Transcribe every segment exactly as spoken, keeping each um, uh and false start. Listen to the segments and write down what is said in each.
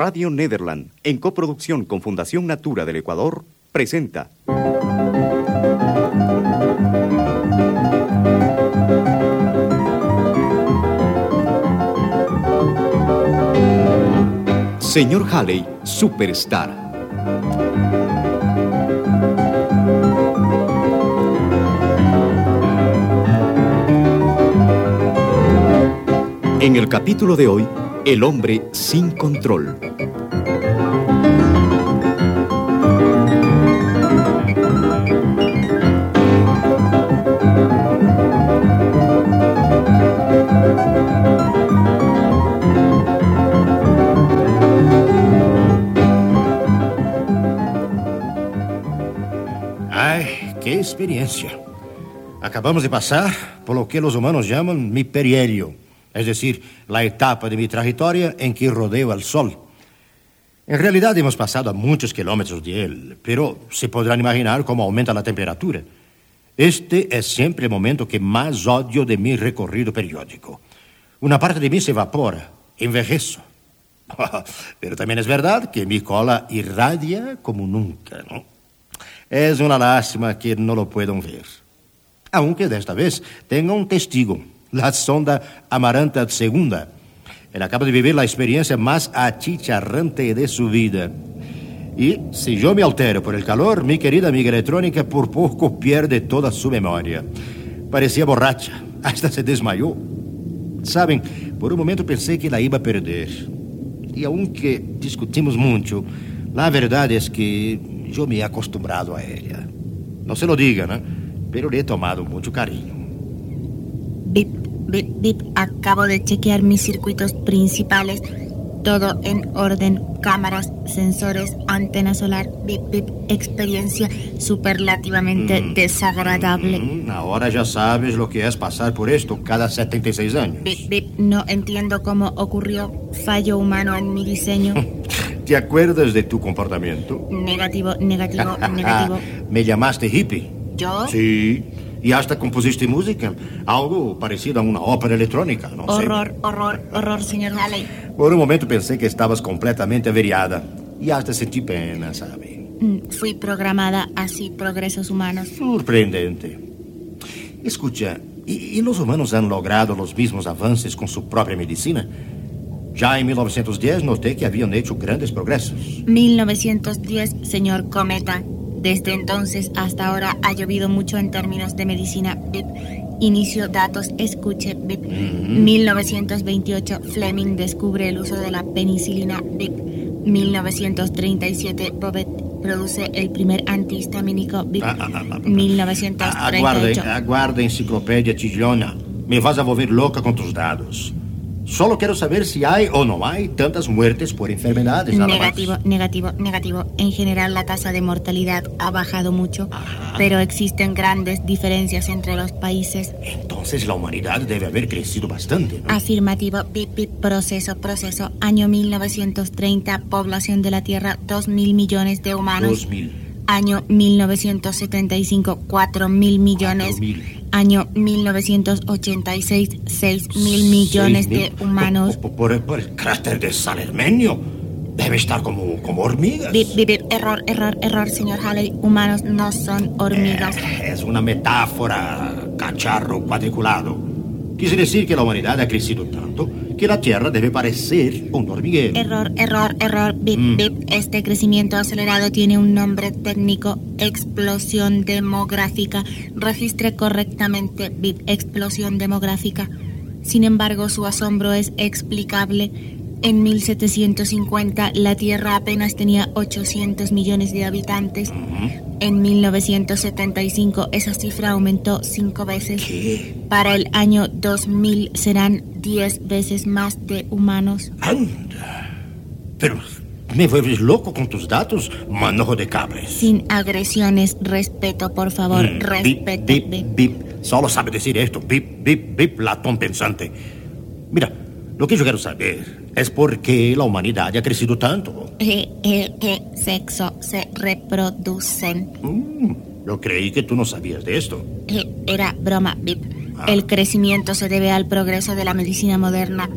Radio Nederland, en coproducción con Fundación Natura del Ecuador, presenta... Señor Halley, Superstar. En el capítulo de hoy, el hombre sin control. Ay, qué experiencia. Acabamos de pasar por lo que los humanos llaman mi perihelio, es decir, la etapa de mi trayectoria en que rodeo al Sol. En realidad hemos pasado a muchos kilómetros de él, pero se podrán imaginar cómo aumenta la temperatura. Este es siempre el momento que más odio de mi recorrido periódico. Una parte de mí se evapora, envejezo. Pero también es verdad que mi cola irradia como nunca, ¿no? Es una lástima que no lo puedan ver. Aunque desta vez tenga un testigo, la sonda Amaranta segunda. Él acaba de vivir la experiencia más achicharrante de su vida. Y si yo me altero por el calor, mi querida amiga electrónica por poco pierde toda su memoria. Parecía borracha, hasta se desmayó. Saben, por un momento pensé que la iba a perder. Y aunque discutimos mucho, la verdad es que yo me he acostumbrado a ella. No se lo digan, ¿eh? Pero le he tomado mucho cariño. Bip, bip, bip. Acabo de chequear mis circuitos principales. Todo en orden. Cámaras, sensores, antena solar. Bip, bip. Experiencia superlativamente mm. desagradable. Mm, ahora ya sabes lo que es pasar por esto cada setenta y seis años. Bip, bip. No entiendo cómo ocurrió fallo humano en mi diseño. ¿Te acuerdas de tu comportamiento? Negativo, negativo, negativo. ¿Me llamaste hippie? ¿Yo? Sí. Y hasta compusiste música. Algo parecido a una ópera electrónica, ¿no? Horror, sé. horror, horror, señor Halley. Por un momento pensé que estabas completamente averiada. Y hasta sentí pena, ¿sabe? Mm, fui programada así, progresos humanos. Sorprendente. Escucha, ¿y, ¿y los humanos han logrado los mismos avances con su propia medicina? Ya en mil novecientos diez noté que habían hecho grandes progresos. mil novecientos diez, señor Cometa. Desde entonces hasta ahora ha llovido mucho en términos de medicina. Bip. Inicio datos, escuche. Bip. Uh-huh. mil novecientos veintiocho, Fleming descubre el uso de la penicilina. Bip. mil novecientos treinta y siete, Bobet produce el primer antihistamínico. Bip. Ah, ah, ah, ah, mil novecientos treinta y ocho. Aguarde, aguarde, enciclopedia chillona. Me vas a volver loca con tus dados. Solo quiero saber si hay o no hay tantas muertes por enfermedades. Negativo, negativo, negativo. En general la tasa de mortalidad ha bajado mucho, Ajá. pero existen grandes diferencias entre los países. Entonces la humanidad debe haber crecido bastante, ¿no? Afirmativo, bip, bip, proceso, proceso. Año mil novecientos treinta, población de la Tierra, dos mil millones de humanos. Dos mil. Año mil novecientos setenta y cinco, cuatro mil millones. Cuatro mil. Año mil novecientos ochenta y seis, seis mil millones mil. de humanos. Por, por, por el cráter de Salermenio. Debe estar como, como hormigas. Bip, bip, bip. Error, error, error, señor Halley. Humanos no son hormigas. Eh, es una metáfora, cacharro cuadriculado. Quise decir que la humanidad ha crecido tanto que la Tierra debe parecer un hormiguero. Error, error, error, bip, mm. bip. Este crecimiento acelerado tiene un nombre técnico: explosión demográfica. Registre correctamente, bip, explosión demográfica. Sin embargo, su asombro es explicable. En mil setecientos cincuenta, la Tierra apenas tenía ochocientos millones de habitantes. Uh-huh. En mil novecientos setenta y cinco, esa cifra aumentó cinco veces. ¿Qué? Para el año dos mil serán diez veces más de humanos. Anda. Pero me vuelves loco con tus datos, manojo de cables. Sin agresiones, respeto, por favor, mm, respeto. Bip, bip, bip. Solo sabe decir esto, bip, bip, bip, latón pensante. Mira, lo que yo quiero saber es por qué la humanidad ha crecido tanto. Eh, eh, eh, sexo, se reproducen. Mm, yo creí que tú no sabías de esto. Eh, era broma, bip. Ah. El crecimiento se debe al progreso de la medicina moderna.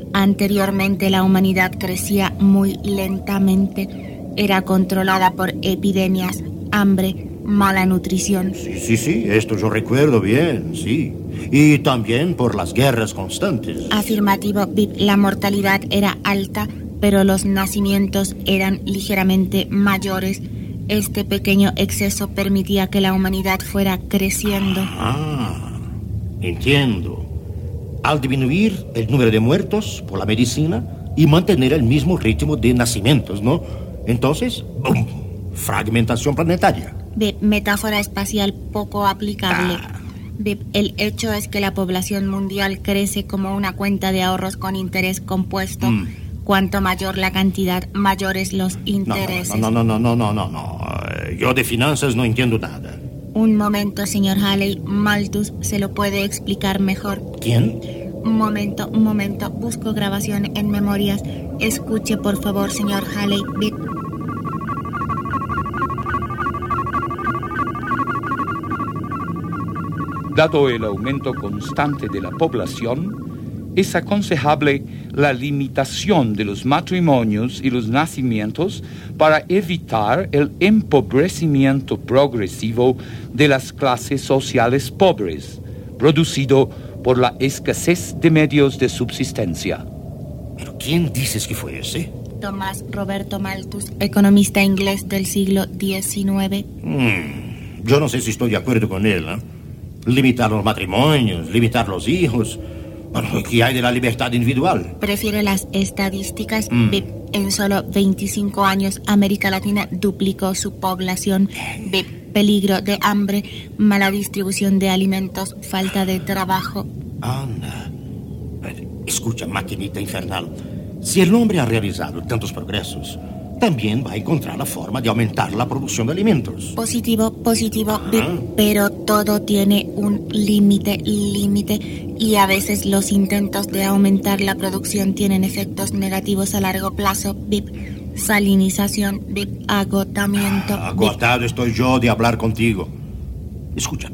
Anteriormente la humanidad crecía muy lentamente. Era controlada por epidemias, hambre, mala nutrición. Sí, sí, sí, esto yo recuerdo bien, sí. Y también por las guerras constantes. Afirmativo, Bip. La mortalidad era alta, pero los nacimientos eran ligeramente mayores. Este pequeño exceso permitía que la humanidad fuera creciendo. Ah, entiendo. Al disminuir el número de muertos por la medicina y mantener el mismo ritmo de nacimientos, ¿no? Entonces, ¡bum! Fragmentación planetaria. Bip, metáfora espacial poco aplicable. Ah. Bip, el hecho es que la población mundial crece como una cuenta de ahorros con interés compuesto. Mm. Cuanto mayor la cantidad, mayores los intereses. No, no, no, no, no, no, no, no. Yo de finanzas no entiendo nada. Un momento, señor Halley. Malthus se lo puede explicar mejor. ¿Quién? Un momento, un momento. Busco grabación en memorias. Escuche, por favor, señor Halley. Bip. Dado el aumento constante de la población, es aconsejable la limitación de los matrimonios y los nacimientos para evitar el empobrecimiento progresivo de las clases sociales pobres, producido por la escasez de medios de subsistencia. ¿Pero quién dices que fue ese? Tomás Roberto Malthus, economista inglés del siglo diecinueve. Hmm, yo no sé si estoy de acuerdo con él, ¿eh? Limitar los matrimonios, limitar los hijos. Bueno, ¿qué hay de la libertad individual? Prefiere las estadísticas. Mm. Bip. En solo veinticinco años, América Latina duplicó su población. Bip. Peligro de hambre, mala distribución de alimentos, falta de trabajo. Anda. Escucha, maquinita infernal. Si el hombre ha realizado tantos progresos, también va a encontrar la forma de aumentar la producción de alimentos. Positivo, positivo, Bip. Ah. Pero todo tiene un límite, límite. Y a veces los intentos de aumentar la producción tienen efectos negativos a largo plazo. Bip. Salinización, Bip. Agotamiento. Ah, agotado Bip. estoy yo de hablar contigo. Escucha.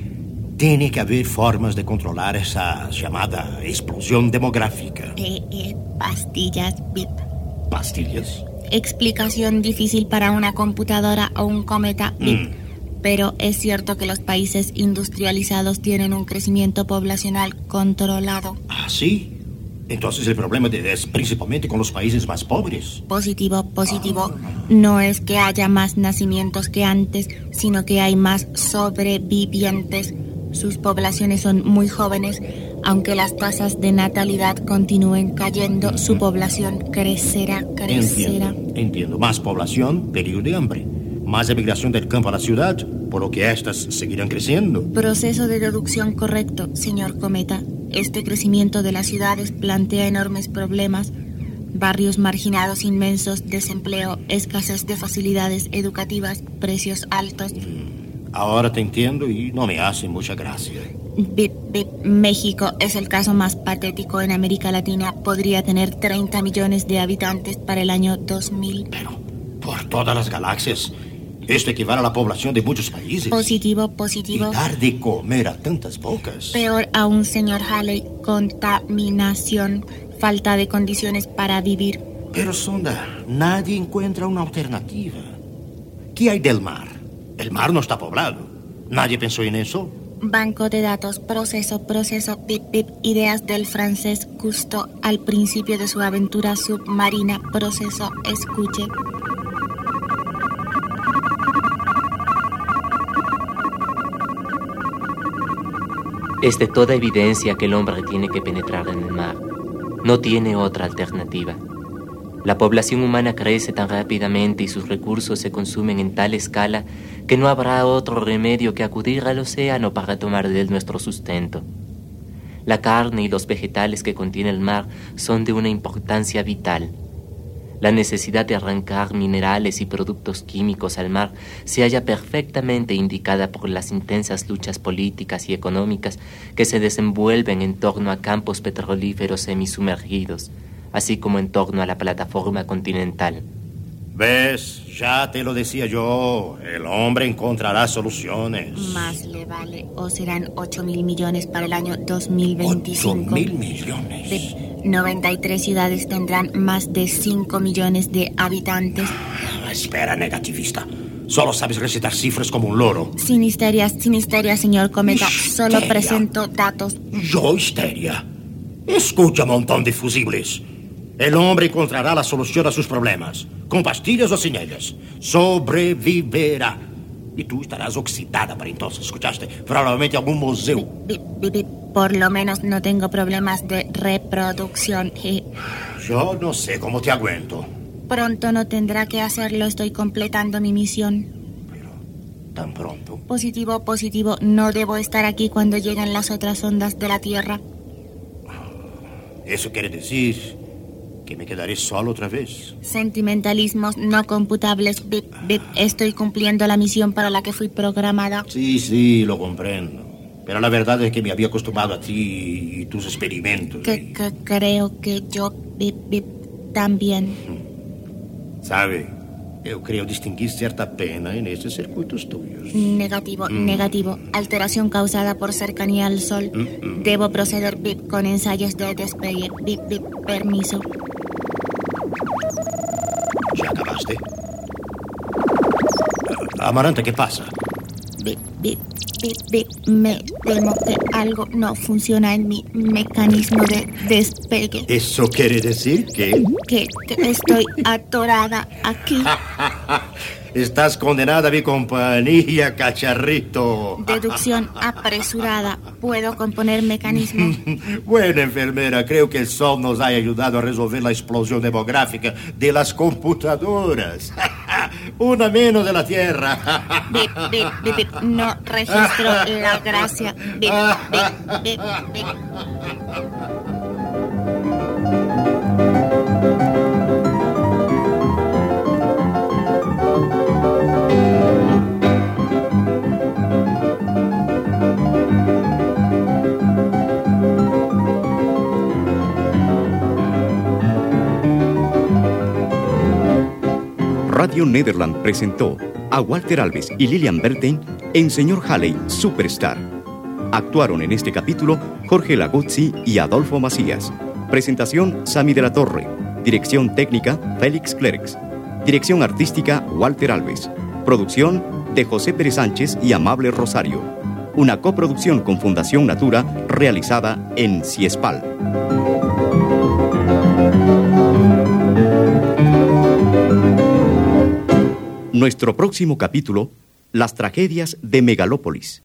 Tiene que haber formas de controlar esa llamada explosión demográfica. Eh, eh, pastillas, Bip. ¿Pastillas? Explicación difícil para una computadora o un cometa, Bip. Mm. Pero es cierto que los países industrializados tienen un crecimiento poblacional controlado. ¿Ah, sí? Entonces el problema de- es principalmente con los países más pobres. Positivo, positivo. No es que haya más nacimientos que antes, sino que hay más sobrevivientes. Sus poblaciones son muy jóvenes. Aunque las tasas de natalidad continúen cayendo, su población crecerá, crecerá. Entiendo, entiendo. Más población, peligro de hambre. Más emigración del campo a la ciudad, por lo que éstas seguirán creciendo. Proceso de deducción correcto, señor Cometa. Este crecimiento de las ciudades plantea enormes problemas. Barrios marginados inmensos, desempleo, escasez de facilidades educativas, precios altos. Ahora te entiendo y no me hace mucha gracia. Bip, bip. México es el caso más patético en América Latina. Podría tener treinta millones de habitantes para el año dos mil. Pero, por todas las galaxias, esto equivale a la población de muchos países. Positivo, Y positivo. dar de comer a tantas bocas. Peor aún, señor Halley, contaminación, falta de condiciones para vivir. Pero, Sonda, nadie encuentra una alternativa. ¿Qué hay del mar? El mar no está poblado. ¿Nadie pensó en eso? Banco de datos, proceso, proceso, bip, bip. Ideas del francés Cousteau al principio de su aventura submarina. Proceso, escuche. Es de toda evidencia que el hombre tiene que penetrar en el mar. No tiene otra alternativa. La población humana crece tan rápidamente y sus recursos se consumen en tal escala que no habrá otro remedio que acudir al océano para tomar de él nuestro sustento. La carne y los vegetales que contiene el mar son de una importancia vital. La necesidad de arrancar minerales y productos químicos al mar se halla perfectamente indicada por las intensas luchas políticas y económicas que se desenvuelven en torno a campos petrolíferos semisumergidos, así como en torno a la plataforma continental. ¿Ves? Ya te lo decía yo. El hombre encontrará soluciones. Más le vale, o serán ocho mil millones para el año dos mil veinticinco. Ocho mil millones. Bip. noventa y tres ciudades tendrán más de cinco millones de habitantes. Ah, espera, negativista. Solo sabes recitar cifras como un loro. Sin histeria, sin histeria, señor Cometa. Histeria. Solo presento datos. Yo, histeria. Escucha, montón de fusibles. El hombre encontrará la solución a sus problemas, con pastillas o sin ellas. Sobreviverá. Y tú estarás oxidada para entonces, ¿escuchaste? Probablemente algún museo. Bip, bip, bip. Por lo menos no tengo problemas de reproducción. Je. Yo no sé cómo te aguento. Pronto no tendrá que hacerlo, estoy completando mi misión. Pero, ¿tan pronto? Positivo, positivo, no debo estar aquí cuando lleguen las otras ondas de la Tierra. Eso quiere decir que me quedaré solo otra vez. Sentimentalismos no computables. Bip, bip. Estoy cumpliendo la misión para la que fui programada. Sí, sí, lo comprendo. Pero la verdad es que me había acostumbrado a ti y tus experimentos. Que, y... que creo que yo, bip, bip, también. Sabe, eu creo distinguir cierta pena en estos circuitos tuyos. Negativo, mm. negativo. Alteración causada por cercanía al sol. Mm-mm. Debo proceder, bip, con ensayos de despegue. Bip, bip, permiso. ¿Ya acabaste? Amaranta, ¿qué pasa? Bip, bip, bip, bip. Me temo que algo no funciona en mi mecanismo de despegue. ¿Eso quiere decir que...? Que, que estoy atorada aquí. Estás condenada a mi compañía, cacharrito. Deducción apresurada. ¿Puedo componer mecanismo? Bueno, enfermera, creo que el sol nos ha ayudado a resolver la explosión demográfica de las computadoras. Una menos de la Tierra. Bip, bip, bip, bip. No registro la gracia. Bip, bip, bip, bip. Radio Nederland presentó a Walter Alves y Lilian Berthein en Señor Halley Superstar. Actuaron en este capítulo Jorge Laguzzi y Adolfo Macías. Presentación Sami de la Torre. Dirección técnica Félix Clerx. Dirección artística Walter Alves. Producción de José Pérez Sánchez y Amable Rosario. Una coproducción con Fundación Natura realizada en Ciespal. Nuestro próximo capítulo, las tragedias de Megalópolis.